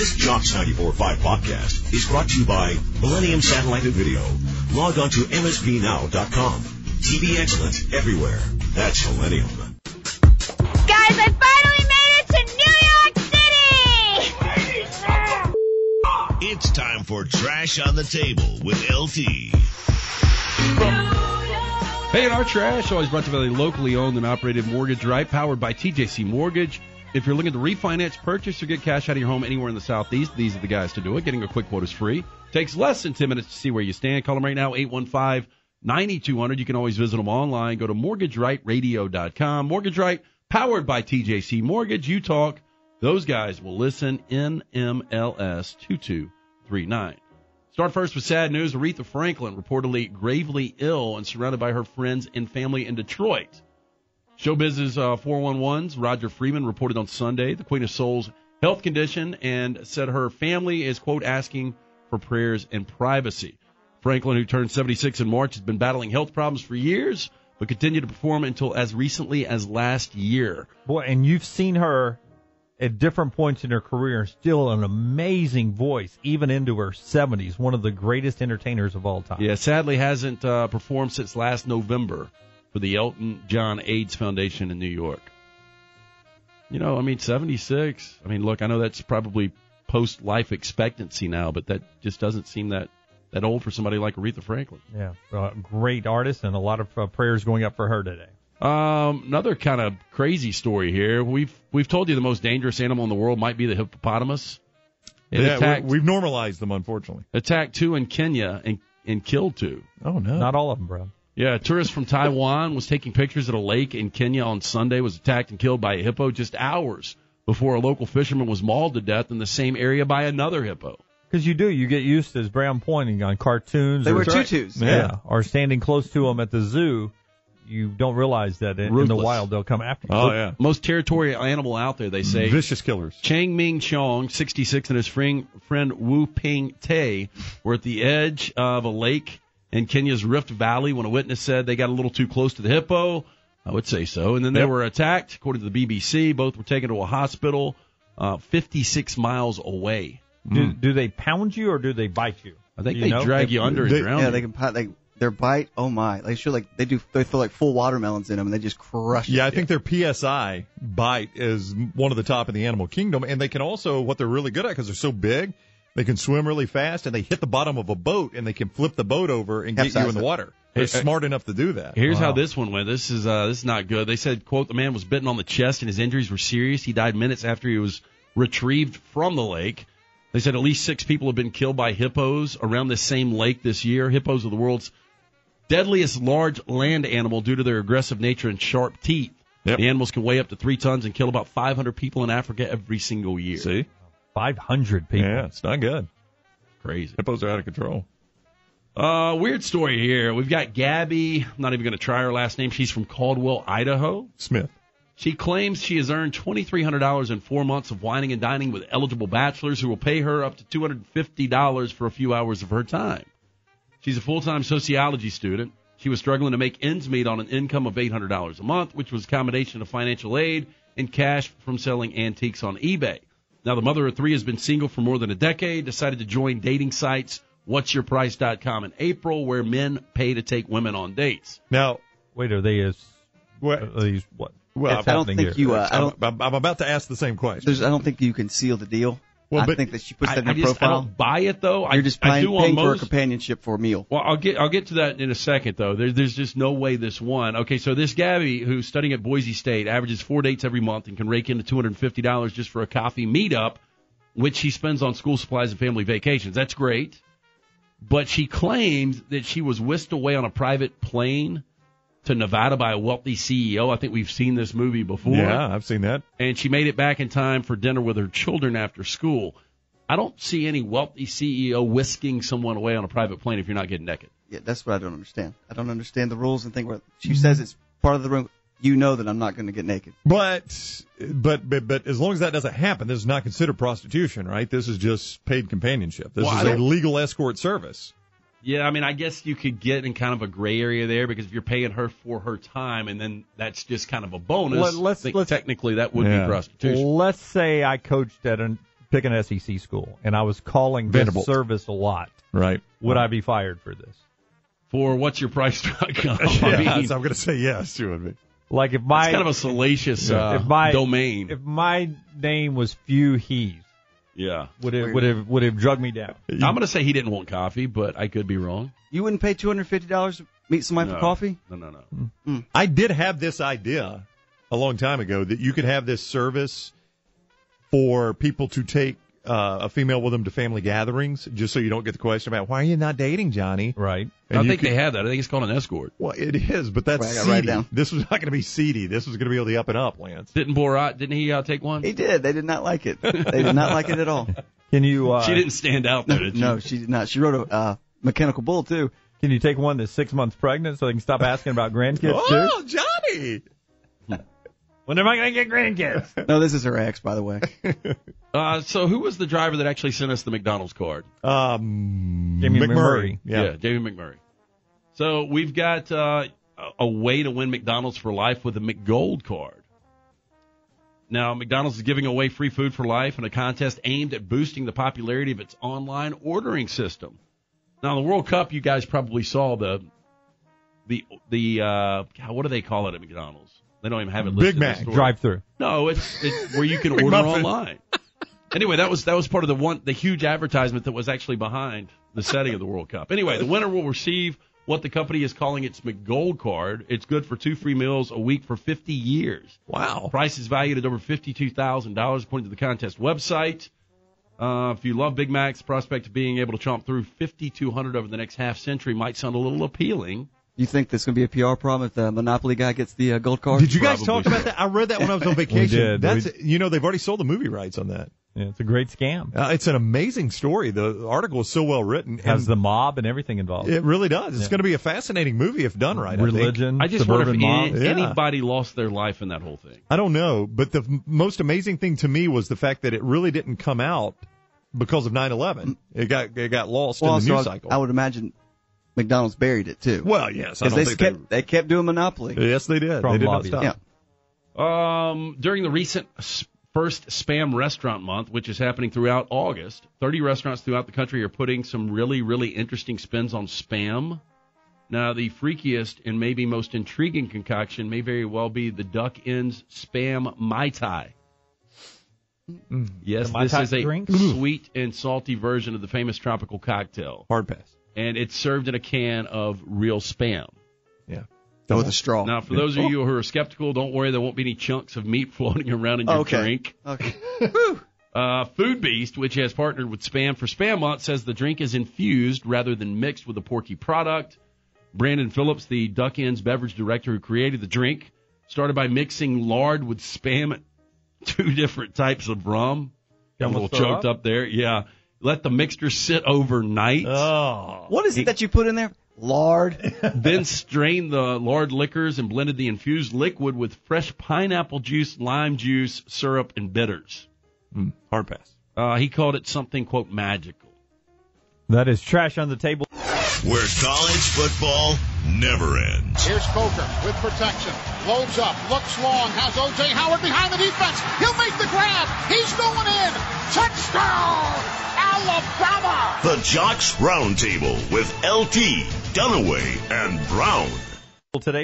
This Jocks 94.5 podcast is brought to you by Millennium Satellite and Video. Log on to mspnow.com. TV excellence everywhere. That's Millennium. Guys, I finally made it to New York City! It's time for Trash on the Table with LT. Hey, and our trash always brought to you by the locally owned and operated Mortgage Right, powered by TJC Mortgage. If you're looking to refinance, purchase, or get cash out of your home anywhere in the Southeast, these are the guys to do it. Getting a quick quote is free. Takes less than 10 minutes to see where you stand. Call them right now, 815-9200. You can always visit them online. Go to MortgageRightRadio.com. Mortgage Right, powered by TJC Mortgage. You talk. Those guys will listen. NMLS 2239. Start first with sad news. Aretha Franklin reportedly gravely ill and surrounded by her friends and family in Detroit. Showbiz's 411's Roger Freeman reported on Sunday the Queen of Soul's health condition and said her family is, quote, asking for prayers and privacy. Franklin, who turned 76 in March, has been battling health problems for years, but continued to perform until as recently as last year. Boy, and you've seen her at different points in her career, still an amazing voice, even into her 70s, one of the greatest entertainers of all time. Yeah, sadly hasn't performed since last November for the Elton John AIDS Foundation in New York. You know, I mean, 76. I mean, look, I know that's probably post-life expectancy now, but that just doesn't seem that old for somebody like Aretha Franklin. Yeah, great artist, and a lot of prayers going up for her today. Another kind of crazy story here. We've told you the most dangerous animal in the world might be the hippopotamus. We've normalized them, unfortunately. Attacked 2 in Kenya and killed 2. Oh, no. Not all of them, bro. Yeah, a tourist from Taiwan was taking pictures at a lake in Kenya on Sunday, was attacked and killed by a hippo just hours before a local fisherman was mauled to death in the same area by another hippo. Because you get used to, as Brown pointing, on cartoons. They wear tutus. Yeah, or standing close to them at the zoo. You don't realize that in the wild they'll come after you. Oh, yeah. Most territorial animal out there, they say. Vicious killers. Chang Ming Chong, 66, and his friend Wu Ping Tay were at the edge of a lake in Kenya's Rift Valley when a witness said they got a little too close to the hippo. I would say so. And then they were attacked, according to the BBC. Both were taken to a hospital 56 miles away. Do they pound you or do they bite you? I think they drag you under and drown. Yeah, they can. Their bite, oh my! They throw like full watermelons in them, and they just crush. Yeah, I think their PSI bite is one of the top in the animal kingdom, and they can also, what they're really good at, because they're so big, they can swim really fast, and they hit the bottom of a boat, and they can flip the boat over and get you in the water. They're smart enough to do that. Here's how this one went. This is not good. They said, quote, the man was bitten on the chest, and his injuries were serious. He died minutes after he was retrieved from the lake. They said at least 6 people have been killed by hippos around this same lake this year. Hippos are the world's deadliest large land animal due to their aggressive nature and sharp teeth. Yep. The animals can weigh up to 3 tons and kill about 500 people in Africa every single year. See? 500 people. Yeah, it's not good. Crazy. Hippos are out of control. Weird story here. We've got Gabby. I'm not even going to try her last name. She's from Caldwell, Idaho. Smith. She claims she has earned $2,300 in 4 months of whining and dining with eligible bachelors who will pay her up to $250 for a few hours of her time. She's a full-time sociology student. She was struggling to make ends meet on an income of $800 a month, which was a combination of financial aid and cash from selling antiques on eBay. Now, the mother of 3 has been single for more than a decade, decided to join dating sites whatsyourprice.com in April, where men pay to take women on dates. Now, wait, are they what? Well, I don't think here? I'm about to ask the same question. I don't think you can seal the deal. Well, I think that she puts that in her I profile. don't buy it, though. You're just paying for a companionship for a meal. Well, I'll get to that in a second, though. There's just no way this one. Okay, so this Gabby, who's studying at Boise State, averages 4 dates every month and can rake in $250 just for a coffee meetup, which she spends on school supplies and family vacations. That's great. But she claims that she was whisked away on a private plane to Nevada by a wealthy CEO. I think we've seen this movie before. Yeah, I've seen that. And she made it back in time for dinner with her children after school. I don't see any wealthy CEO whisking someone away on a private plane if you're not getting naked. Yeah, that's what I don't understand. I don't understand the rules and think where she says it's part of the room. You know that I'm not going to get naked. But as long as that doesn't happen, this is not considered prostitution, right? This is just paid companionship. This is a legal escort service. Yeah, I mean, I guess you could get in kind of a gray area there because if you're paying her for her time and then that's just kind of a bonus, I think technically that would be prostitution. Let's say I coached at a pick an SEC school, and I was calling this Vanderbilt. service a lot. Right. Would I be fired for this? For what's your price.com? Yeah, I mean, I'm going to say yes to it. Like if it's my kind of a salacious domain. if my name was Few Heath, Yeah. would have drug me down. I'm going to say he didn't want coffee, but I could be wrong. You wouldn't pay $250 to meet somebody for coffee? No. I did have this idea a long time ago that you could have this service for people to take a female with them to family gatherings, just so you don't get the question about, why are you not dating, Johnny? Right. And I you think could- they have that. I think it's called an escort. Well, it is, but that's Wait, I gotta write it seedy. down. This was not going to be seedy. This was going to be on the up and up, Lance. Didn't Borat, didn't he take one? He did. They did not like it. They did not like it at all. Can you? She didn't stand out there, did she? No, she did not. She wrote a mechanical bull, too. Can you take one that's 6 months pregnant so they can stop asking about grandkids too? Oh, Johnny! When am I going to get grandkids? No, this is her ex, by the way. So who was the driver that actually sent us the McDonald's card? Jamie McMurray. Yeah. Jamie McMurray. So we've got a way to win McDonald's for life with a McGold card. Now, McDonald's is giving away free food for life in a contest aimed at boosting the popularity of its online ordering system. Now, the World Cup, you guys probably saw the what do they call it at McDonald's? They don't even have it listed. Big Mac in the store. Drive-through. No, it's where you can order McMuffin. online. Anyway, that was part of the huge advertisement that was actually behind the setting of the World Cup. Anyway, the winner will receive what the company is calling its McGold card. It's good for 2 free meals a week for 50 years. Wow. Price is valued at over $52,000 according to the contest website. If you love Big Macs, the prospect of being able to chomp through 5,200 over the next half century might sound a little appealing. You think there's going to be a PR problem if the Monopoly guy gets the gold card? Did you guys Probably talk about that? I read that when I was on vacation. did. That's they've already sold the movie rights on that. Yeah, it's a great scam. It's an amazing story. The article is so well written. Has and the mob and everything involved. it really does. It's going to be a fascinating movie if done right. Religion, I just wonder suburban if mob. anybody lost their life in that whole thing. I don't know, but the most amazing thing to me was the fact that it really didn't come out because of 9/11. It got lost in the news cycle. I would imagine McDonald's buried it too. Well, yes, I Because don't think they kept doing Monopoly. Yes, they did. From They did not lobby. stop. Yeah. During the recent first Spam Restaurant Month, which is happening throughout August, 30 restaurants throughout the country are putting some really, really interesting spins on Spam. Now, the freakiest and maybe most intriguing concoction may very well be the Duck Inn's Spam Mai Tai. Yes, The Mai this Tai is a drink? sweet and salty version of the famous tropical cocktail. Hard pass. And it's served in a can of real Spam. Yeah. With a straw. Now, for those of you who are skeptical, don't worry, there won't be any chunks of meat floating around in your Okay. drink. Okay. Food Beast, which has partnered with Spam for Spam Month, says the drink is infused rather than mixed with a porky product. Brandon Phillips, the Duck Inn's beverage director who created the drink, started by mixing lard with Spam and 2 different types of rum. Got a little almost throw choked up? up there. Yeah. Let the mixture sit overnight. Oh. What is it that you put in there? Lard. Then strained the lard liquors and blended the infused liquid with fresh pineapple juice, lime juice, syrup, and bitters. Hard pass. He called it something, quote, magical. That is Trash on the Table. Where college football never ends. Here's Coker with protection. Loads up, looks long, has O.J. Howard behind the defense. He'll make the grab. He's going in. Touchdown, Alabama! The Jocks Roundtable with LT, Dunaway, and Brown. Today